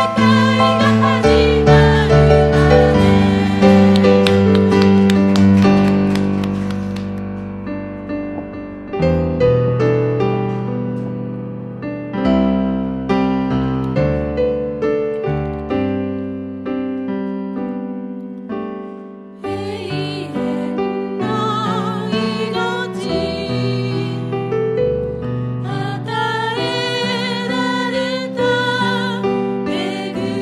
与えられた恵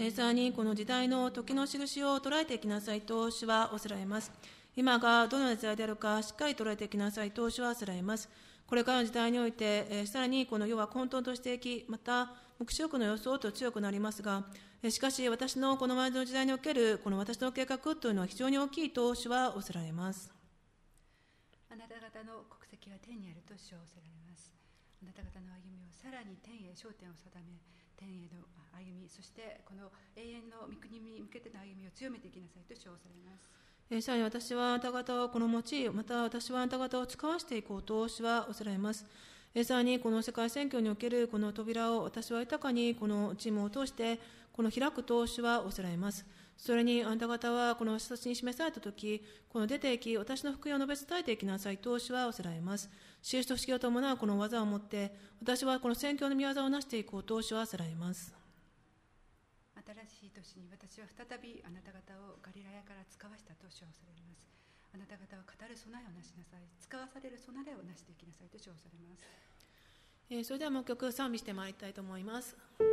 さらにこの時代の時の印を捉えていきなさいと主はおせられます。今がどのような時代であるかしっかり捉えていきなさいと主はおせられます。これからの時代において、さらにこの世は混沌としていき、また黙示録の予想と強くなりますが、しかし私のこの前の時代におけるこの私の計画というのは非常に大きいと主はおせられます。 あなた方の国籍は天にあると主はおせられます。あなた方の歩みをさらに天へ焦点を定め、天への歩み、そしてこの永遠の御国に向けての歩みを強めていきなさいと主はおせられます。 さらに私はあなた方をこの用い、また私はあなた方を使わしていこうと主はおせられます。さらにこの世界宣教におけるこの扉を私は豊かにこのチームを通してこの開くと主はおせられます。それにあなた方はこの私たちに示されたとき、この出ていき、私の福音を述べ伝えていきなさいと主はおせられます。印と不思議を伴うこの技をもって、私はこの宣教の御業をなしていこうと主はおせられます。 新しい年に私は再びあなた方をガリラヤから使わしたと主はおせられます。あなた方は語る備えをなしなさい。使わされる備えをなしていきなさいと主はおせられます。 それではもう一曲賛美してまいりたいと思います。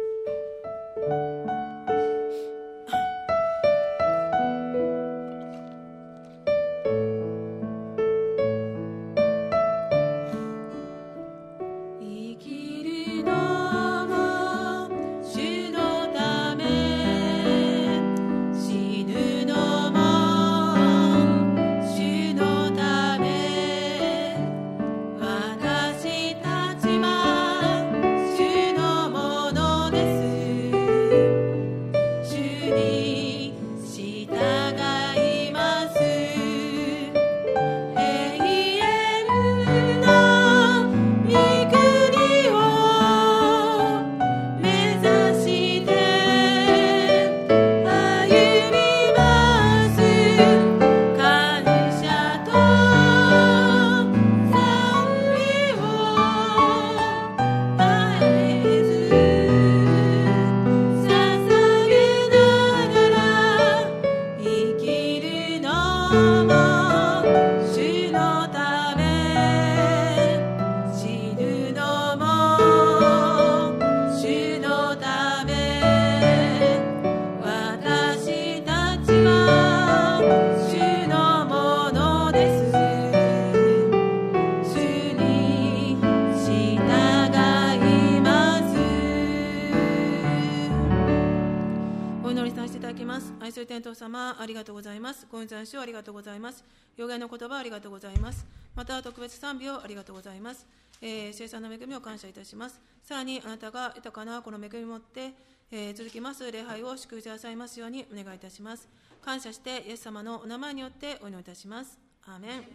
愛する天父様、ありがとうございます。ご恩罪主をありがとうございます。予言の言葉ありがとうございます。また特別賛美をありがとうございます。聖産の恵みを感謝いたします。さらにあなたが豊かなこの恵みを持って、続きます礼拝を祝福してくださいますようにお願いいたします。感謝してイエス様のお名前によってお祈りいたします。アーメ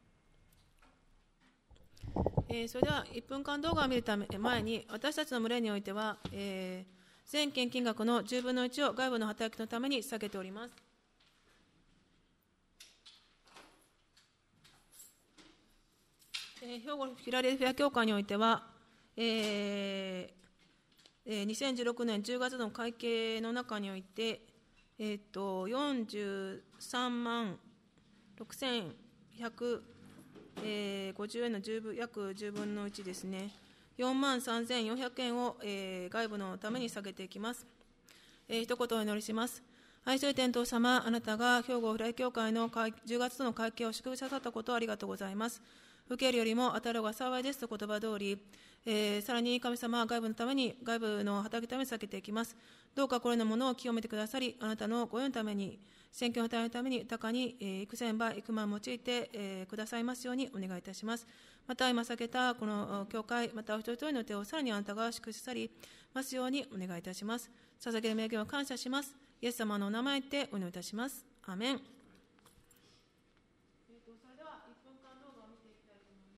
ン。それでは1分間動画を見るため前に、私たちの群れにおいては、全献金額の10分の1を外部の働きのために捧げております。兵庫フィラデルフィア教会においては、2016年10月の会計の中において、43万6150円の約10分の1ですね。4万3400円を、外部のために下げていきます。一言お祈りします。愛する天父様、あなたが兵庫フライ教会の10月との会計を祝福さったことをありがとうございます。受けるよりも当たるが幸いですと言葉通り、さらに神様は外部のために、外部の働きのために下げていきます。どうかこれのものを清めてくださり、あなたのご用のために、宣教のために豊かに、幾千倍幾万用いて、くださいますようにお願いいたします。また今避けたこの教会、またお一人一人の手をさらにあなたが祝福さりますようにお願いいたします。捧げる名言を感謝します。イエス様のお名前でお祈りいたします。アーメン。